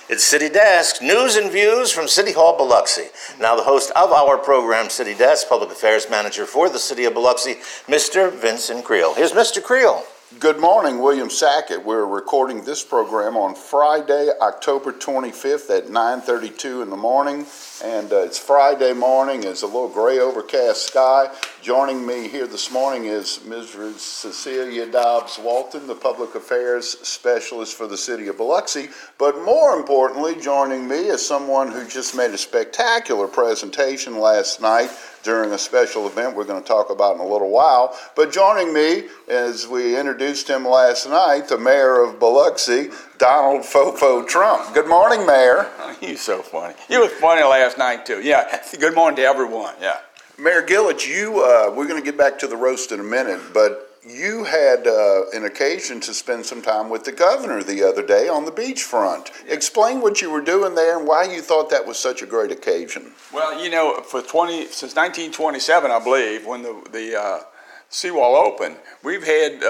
It's City Desk, news and views from City Hall, Biloxi. Now the host of our program, City Desk, Public Affairs Manager for the City of Biloxi, Mr. Vincent Creel. Here's Mr. Creel. Good morning, William Sackett. We're recording this program on Friday, October 25th at 9:32 in the morning. And it's Friday morning. It's a little gray overcast sky. Joining me here this morning is Mrs. Cecilia Dobbs Walton, the Public Affairs Specialist for the City of Biloxi. But more importantly, joining me is someone who just made a spectacular presentation last night during a special event we're going to talk about in a little while. But joining me, as we introduced him last night, the Mayor of Biloxi, Donald Fofo Trump. Good morning, Mayor. You're so funny. You were funny last night, too. Yeah, good morning to everyone, yeah. Mayor Gillett, we're going to get back to the roast in a minute, but you had an occasion to spend some time with the governor the other day on the beachfront. Explain what you were doing there and why you thought that was such a great occasion. Well, you know, since 1927, I believe, when the seawall opened, we've had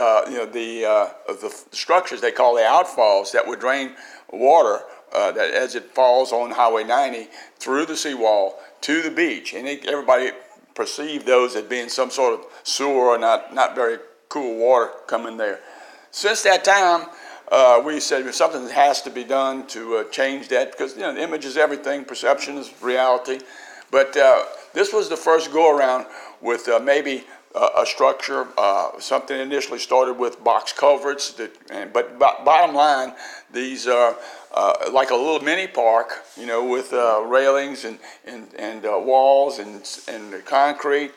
the structures they call the outfalls that would drain water that as it falls on Highway 90 through the seawall to the beach, and everybody perceived those as being some sort of sewer or not very cool water coming there. Since that time, we said something has to be done to change that, because the image is everything, perception is reality. But this was the first go around with maybe a structure. Something initially started with box culverts, but bottom line, these are like a little mini park, with railings and walls and concrete.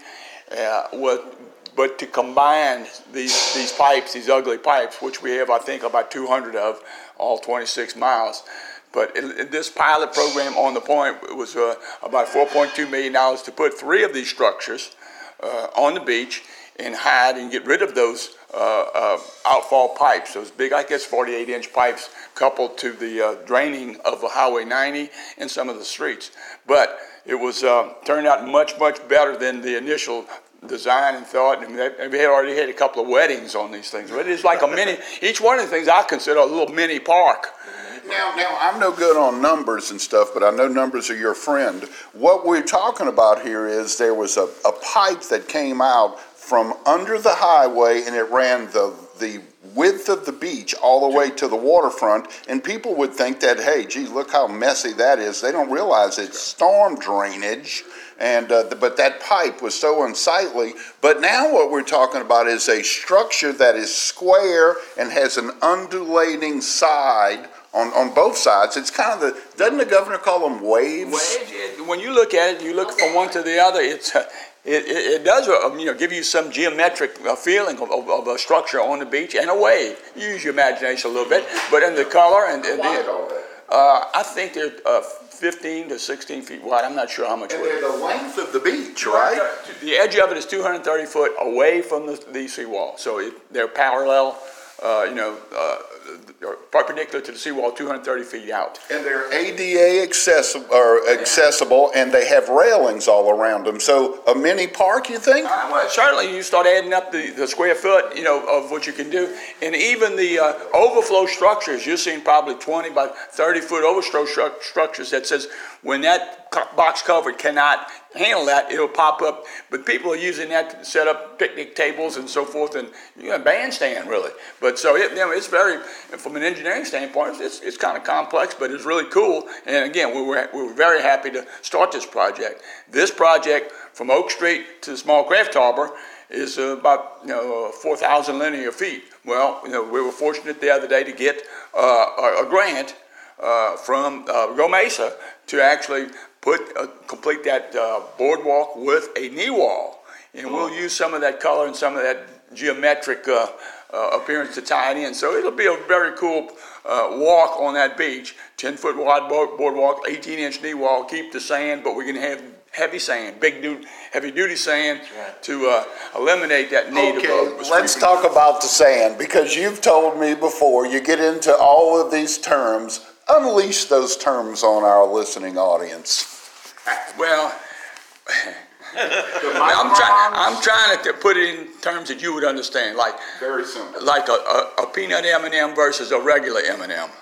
But to combine these pipes, these ugly pipes, which we have, I think, about 200 of, all 26 miles. But in this pilot program on the point was about $4.2 million to put 3 of these structures on the beach and hide and get rid of those outfall pipes, those big, I guess, 48-inch pipes coupled to the draining of the Highway 90 and some of the streets. But it was turned out much, much better than the initial design and thought, and we had already had a couple of weddings on these things. But it's like a mini, each one of the things I consider a little mini park. Now, I'm no good on numbers and stuff, but I know numbers are your friend. What we're talking about here is there was a pipe that came out from under the highway, and it ran the width of the beach all the way to the waterfront, and people would think that, hey, gee, look how messy that is. They don't realize it's storm drainage. And but that pipe was so unsightly. But now what we're talking about is a structure that is square and has an undulating side on both sides. It's kind of doesn't the governor call them waves? Waves. When you look at it, you look from one to the other. It does give you some geometric feeling of a structure on the beach and a wave. You use your imagination a little bit, but in the color and I think they're 15 to 16 feet wide. I'm not sure how much. And they're the length of the beach, right? The edge of it is 230 foot away from the seawall, so they're parallel. Perpendicular to the seawall, 230 feet out. And they're ADA accessible, and they have railings all around them. So a mini park, you think? Well, certainly you start adding up the square foot, of what you can do. And even the overflow structures, you're seeing probably 20 by 30 foot overflow structures that says when that box cover cannot handle that, it'll pop up. But people are using that to set up picnic tables and so forth, and a bandstand really. But so it's very, from an engineering standpoint, it's kind of complex, but it's really cool. And again, we were very happy to start this project. This project from Oak Street to the Small Craft Harbor is about 4,000 linear feet. Well, we were fortunate the other day to get a grant from Go Mesa to actually complete that boardwalk with a knee wall, and we'll use some of that color and some of that geometric appearance to tie it in. So it'll be a very cool walk on that beach. 10-foot wide boardwalk, 18-inch knee wall. Keep the sand, but we're going to have heavy sand, heavy-duty sand to eliminate that need. Okay, let's talk about the sand, because you've told me before you get into all of these terms. Unleash those terms on our listening audience. Well, I'm trying to put it in terms that you would understand, like very simple, like a peanut M&M versus a regular M&M.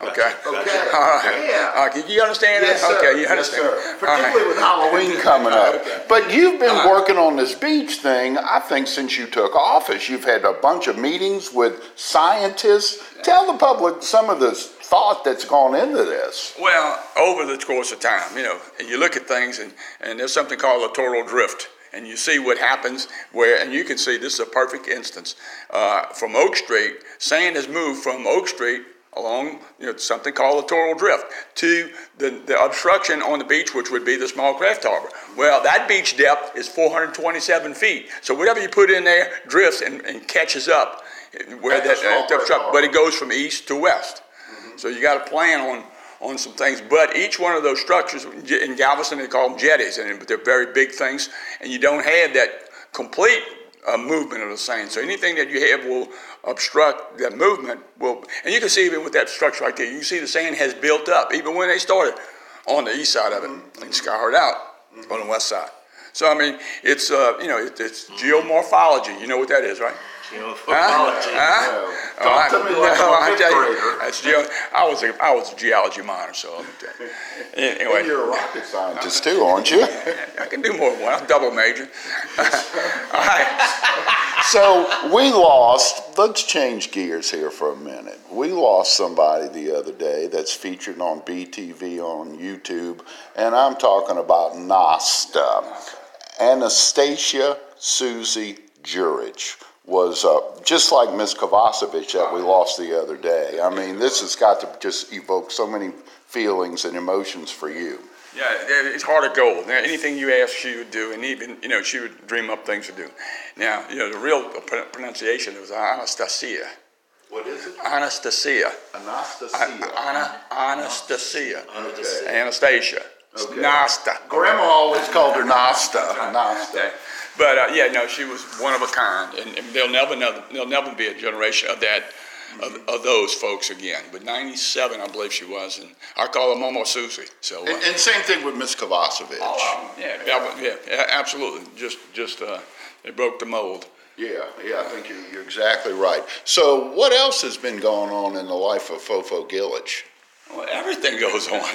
Okay. Okay. All right. Yeah. You understand Yes, that? sir. Okay, you Yes, understand. sir. Particularly with Halloween coming up. But you've been working on this beach thing, I think, since you took office. You've had a bunch of meetings with scientists. Tell the public some of the thought that's gone into this. Well, over the course of time, you look at things and there's something called littoral drift. And you see what happens and you can see this is a perfect instance. From Oak Street, sand has moved from Oak Street along something called littoral drift to the obstruction on the beach, which would be the small craft harbor. Well, that beach depth is 427 feet. So whatever you put in there drifts and catches up where but it goes from east to west. Mm-hmm. So you got to plan on some things, but each one of those structures in Galveston they call them jetties, but they're very big things, and you don't have that complete movement of the sand. So anything that you have will obstruct that movement. And you can see even with that structure right there, you can see the sand has built up even when they started on the east side of it and scoured out on the west side. So I mean, it's it's geomorphology. You know what that is, right? Geomorphology. Talk to me like I'm a fifth grader. I was a geology minor, so let me tell you. Anyway, And you're a rocket scientist too, aren't you? I can do more than one. I'm double major. All right. So we lost, let's change gears here for a minute. We lost somebody the other day that's featured on BTV on YouTube, and I'm talking about NASTA. Anastasia Susie Jurich was just like Miss Kovacevic that we lost the other day. I mean, this has got to just evoke so many feelings and emotions for you. Yeah, it's heart of gold. Now, anything you ask, she would do, and even she would dream up things to do. Now, the real pronunciation was Anastasia. What is it? Anastasia. Anastasia. Anastasia. Okay. Nasta. Grandma always called her Nasta. Okay. But she was one of a kind, and there'll never be a generation of that, of those folks again. But 97, I believe she was, and I call her Momo Susie. So and same thing with Miss Kovacevic. Yeah, absolutely. Just they broke the mold. Yeah, I think you're exactly right. So what else has been going on in the life of Fofo Gilich? Well, everything goes on.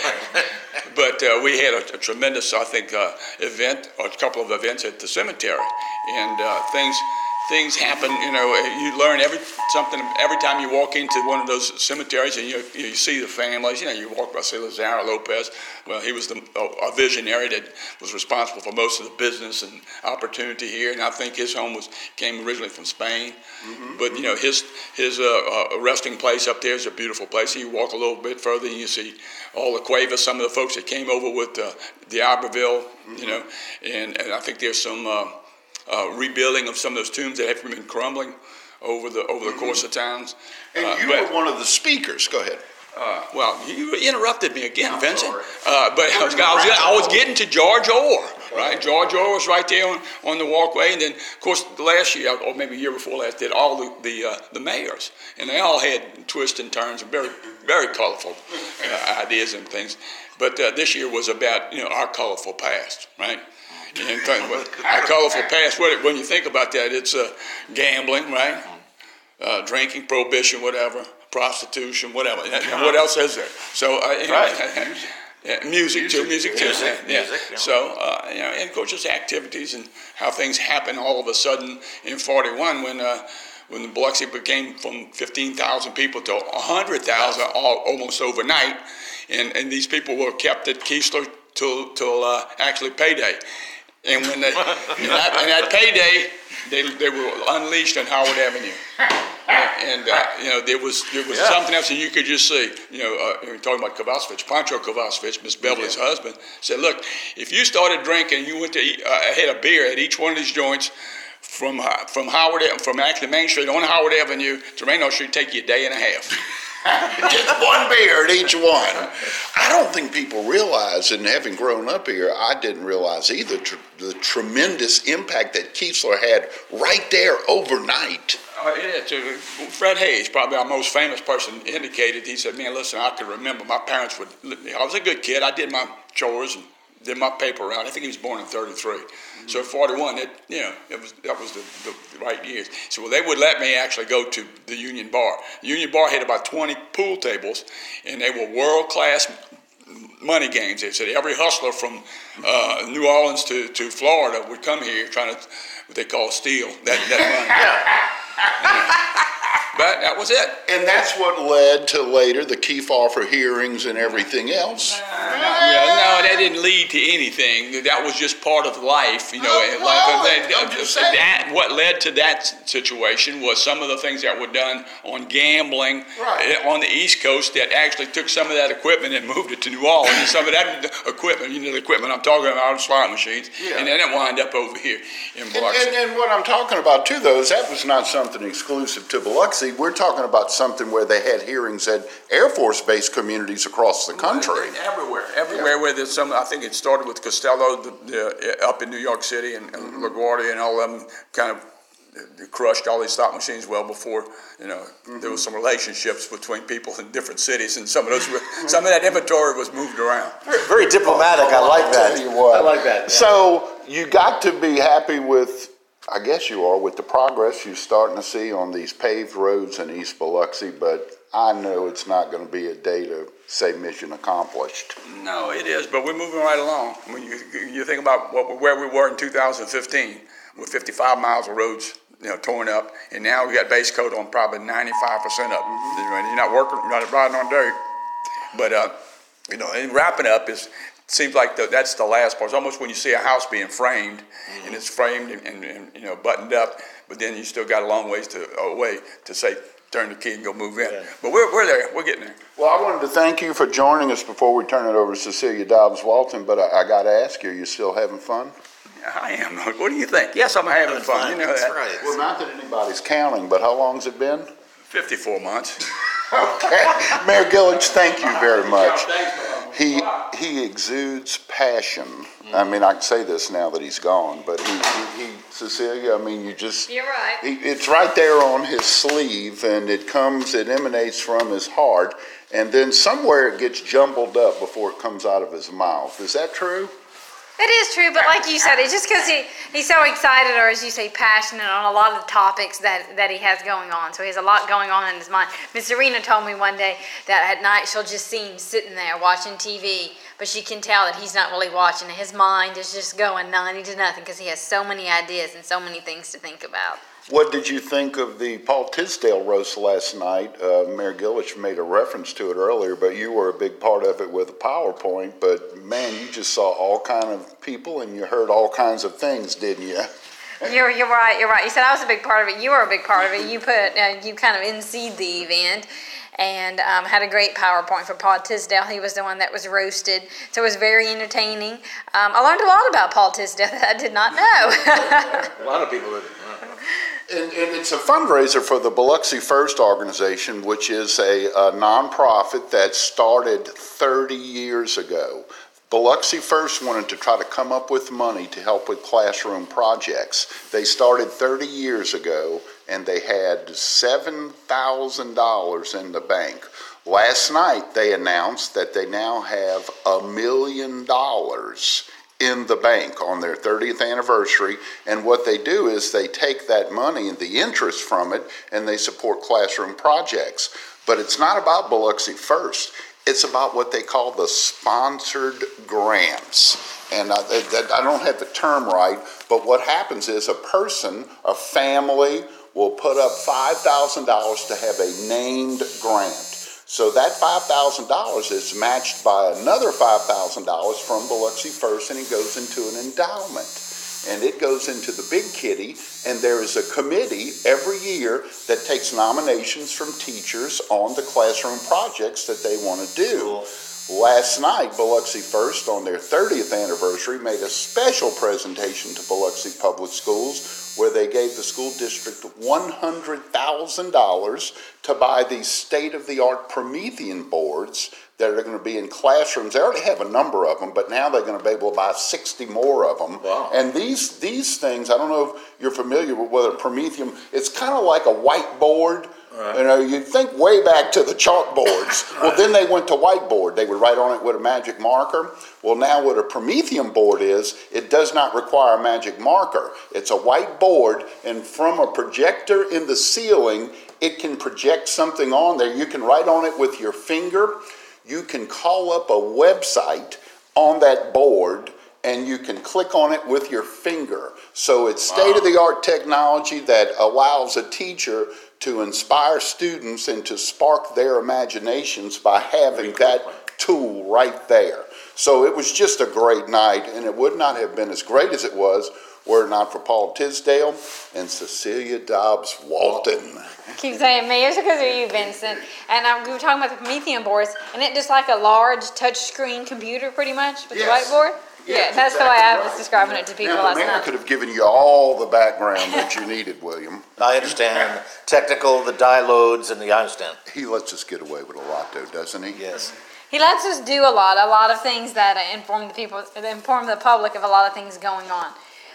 But we had a tremendous, I think, event, or a couple of events at the cemetery, and things happen. You learn something every time you walk into one of those cemeteries, and you see the families. You walk by Lazaro Lopez. Well, he was a visionary that was responsible for most of the business and opportunity here, and I think his home came originally from Spain. Mm-hmm. But his resting place up there is a beautiful place. You walk a little bit further, and you see all the Cuevas, some of the folks that came over with the Iberville. Mm-hmm. And I think there's some rebuilding of some of those tombs that have been crumbling over the course of times. And you were one of the speakers. Go ahead. Well, you interrupted me again, Vincent. But I was getting to George Orr, right? George Orr was right there on the walkway, and then, of course, last year, or maybe a year before last, did all the mayors, and they all had twists and turns and very, very colorful ideas and things. But this year was about our colorful past, right? And our colorful past. When you think about that, it's gambling, right? Drinking, prohibition, whatever. Prostitution, whatever. What else is there? So, music too. Yeah. So, and of course, just activities and how things happen all of a sudden in '41 when Biloxi became from 15,000 people to 100,000 almost overnight, and these people were kept at Keesler till actually payday. And when and at payday, they were unleashed on Howard Avenue. And there was something else that you could just see. We're talking about Kovacevic, Pancho Kovacevic, Miss Beverly's husband, said, "Look, if you started drinking, you went to had a beer at each one of these joints from actually Main Street on Howard Avenue to Reno Street, take you a day and a half." Just one beer at each one. I don't think people realize, and having grown up here, I didn't realize either the tremendous impact that Keesler had right there overnight. Fred Hayes, probably our most famous person, indicated, he said, "Man, listen, I can remember my parents I was a good kid. I did my chores and did my paper route. I think he was born in '33. So 41, that was the right years. So they would let me actually go to the Union Bar. The Union Bar had about 20 pool tables, and they were world-class money games. They said every hustler from New Orleans to Florida would come here trying to, what they call steal that money. But that was it. And that's what led to later the Kefauver hearings and everything else. No, that didn't lead to anything. That was just part of life, I'm just saying. What led to that situation was some of the things that were done on gambling on the East Coast that actually took some of that equipment and moved it to New Orleans. And some of that equipment, the equipment I'm talking about, slot machines, and then it wound up over here in Biloxi. And what I'm talking about too, though, is that was not something exclusive to Biloxi. We're talking about something where they had hearings at Air Force Base communities across the country. Everywhere where there's some, I think it started with Costello up in New York City and LaGuardia and all of them kind of crushed all these slot machines well before, there was some relationships between people in different cities, and some of that inventory was moved around. Very diplomatic. I like that. I like that. Yeah. So you got to be happy with, I guess you are, with the progress you're starting to see on these paved roads in East Biloxi, but I know it's not going to be a day to say mission accomplished. No, it is, but we're moving right along. When you think about where we were in 2015 with 55 miles of roads torn up, and now we got base coat on probably 95% of them. You're not riding on dirt. But, and wrapping up seems like that's the last part. It's almost when you see a house being framed, and it's framed and buttoned up, but then you still got a long ways away to say, turn the key and go move in. Yeah. But we're there. We're getting there. Well, I wanted to thank you for joining us before we turn it over to Cecilia Dobbs-Walton, but I got to ask you, are you still having fun? I am. What do you think? Yes, I'm having fun. That's that. Right. Well, not that anybody's counting, but how long's it been? 54 months. Okay. Mayor Gillich, thank you very much. He exudes passion. I mean, I can say this now that he's gone, but he Cecilia, I mean, You're right. It's right there on his sleeve, and it emanates from his heart, and then somewhere it gets jumbled up before it comes out of his mouth. Is that true? It is true, but like you said, it's just because he's so excited, or as you say, passionate on a lot of the topics that he has going on. So he has a lot going on in his mind. Miss Serena told me one day that at night she'll just see him sitting there watching TV, but she can tell that he's not really watching. His mind is just going 90 to nothing because he has so many ideas and so many things to think about. What did you think of the Paul Tisdale roast last night? Mayor Gillich made a reference to it earlier, but you were a big part of it with a PowerPoint. But, man, you just saw all kind of people and you heard all kinds of things, didn't you? You're right. You said I was a big part of it. You were a big part of it. You you kind of emceed the event and had a great PowerPoint for Paul Tisdale. He was the one that was roasted, so it was very entertaining. I learned a lot about Paul Tisdale that I did not know. A lot of people didn't. And it's a fundraiser for the Biloxi First organization, which is a nonprofit that started 30 years ago. Biloxi First wanted to try to come up with money to help with classroom projects. They started 30 years ago, and they had $7,000 in the bank. Last night, they announced that they now have $1 million in the bank on their 30th anniversary, and what they do is they take that money and the interest from it and they support classroom projects. But it's not about Biloxi First. It's about what they call the sponsored grants. And I don't have the term right, but what happens is a person, a family, will put up $5,000 to have a named grant. So that $5,000 is matched by another $5,000 from Biloxi First, and it goes into an endowment. And it goes into the big kitty, and there is a committee every year that takes nominations from teachers on the classroom projects that they want to do. Cool. Last night, Biloxi First, on their 30th anniversary, made a special presentation to Biloxi Public Schools where they gave the school district $100,000 to buy these state-of-the-art Promethean boards that are going to be in classrooms. They already have a number of them, but now they're going to be able to buy 60 more of them. Wow. And these things, I don't know if you're familiar with whether Promethean, it's kind of like a whiteboard, You know, you'd think way back to the chalkboards. Well, then they went to whiteboard. They would write on it with a magic marker. Well, now what a Promethean board is, it does not require a magic marker. It's a whiteboard, and from a projector in the ceiling, it can project something on there. You can write on it with your finger. You can call up a website on that board, and you can click on it with your finger. So it's state-of-the-art technology that allows a teacher to inspire students and to spark their imaginations by having that tool right there. So it was just a great night, and it would not have been as great as it was were it not for Paul Tisdale and Cecilia Dobbs Walton. Keep saying me. It's because of you, Vincent. And we were talking about the Promethean boards, and it just like a large touchscreen computer, pretty much, with the whiteboard. Yes, that's exactly the way I was right. describing it to people Now, last the man night. could have given you all the background that you needed, William. I understand. Technical, the dialogues, and I understand. He lets us get away with a lot, though, doesn't he? Yes. He lets us do a lot of things that inform the public of a lot of things going on.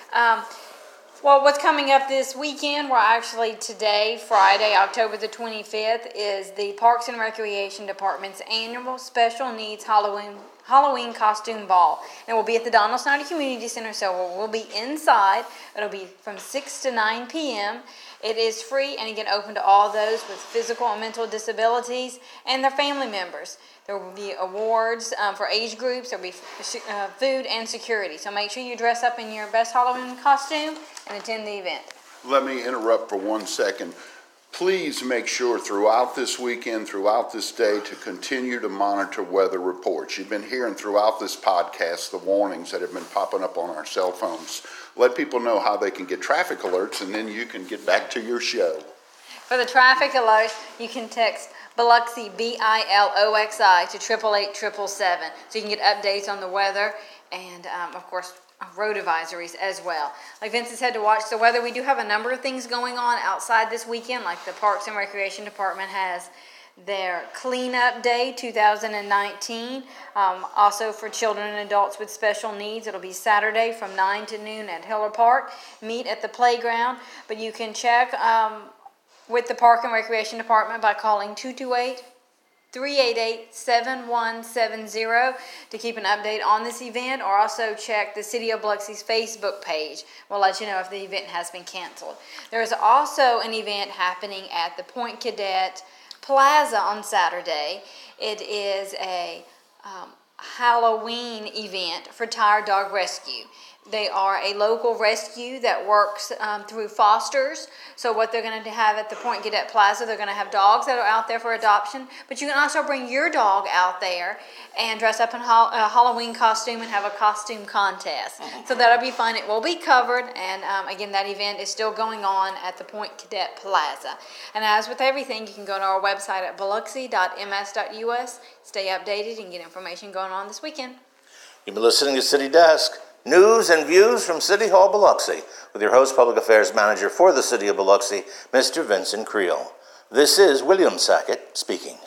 Well, what's coming up this weekend, well, actually today, Friday, October the 25th, is the Parks and Recreation Department's annual Special Needs Halloween Costume Ball. And it will be at the Donald Snyder Community Center, so we'll be inside. It'll be from 6 to 9 p.m. It is free, and again, open to all those with physical and mental disabilities and their family members. There will be awards for age groups. There will be food and security. So make sure you dress up in your best Halloween costume and attend the event. Let me interrupt for 1 second. Please make sure throughout this weekend, throughout this day, to continue to monitor weather reports. You've been hearing throughout this podcast the warnings that have been popping up on our cell phones. Let people know how they can get traffic alerts, and then you can get back to your show. For the traffic alerts, you can text Biloxi, BILOXI, to 888-777. So you can get updates on the weather and, of course, road advisories as well. Like Vincent said, to watch the weather, we do have a number of things going on outside this weekend, like the Parks and Recreation Department has their Cleanup Day 2019. Also for children and adults with special needs, it'll be Saturday from 9 to noon at Hiller Park. Meet at the playground, but you can check with the Park and Recreation Department by calling 228-388-7170 to keep an update on this event, or also check the City of Biloxi's Facebook page. We'll let you know if the event has been canceled. There is also an event happening at the Point Cadet Plaza on Saturday. It is a Halloween event for Tired Dog Rescue. They are a local rescue that works through fosters. So what they're going to have at the Point Cadet Plaza, they're going to have dogs that are out there for adoption. But you can also bring your dog out there and dress up in a Halloween costume and have a costume contest. So that'll be fun. It will be covered. And again, that event is still going on at the Point Cadet Plaza. And as with everything, you can go to our website at biloxi.ms.us, stay updated, and get information going on this weekend. You've been listening to City Desk. News and views from City Hall, Biloxi, with your host, Public Affairs Manager for the City of Biloxi, Mr. Vincent Creel. This is William Sackett speaking.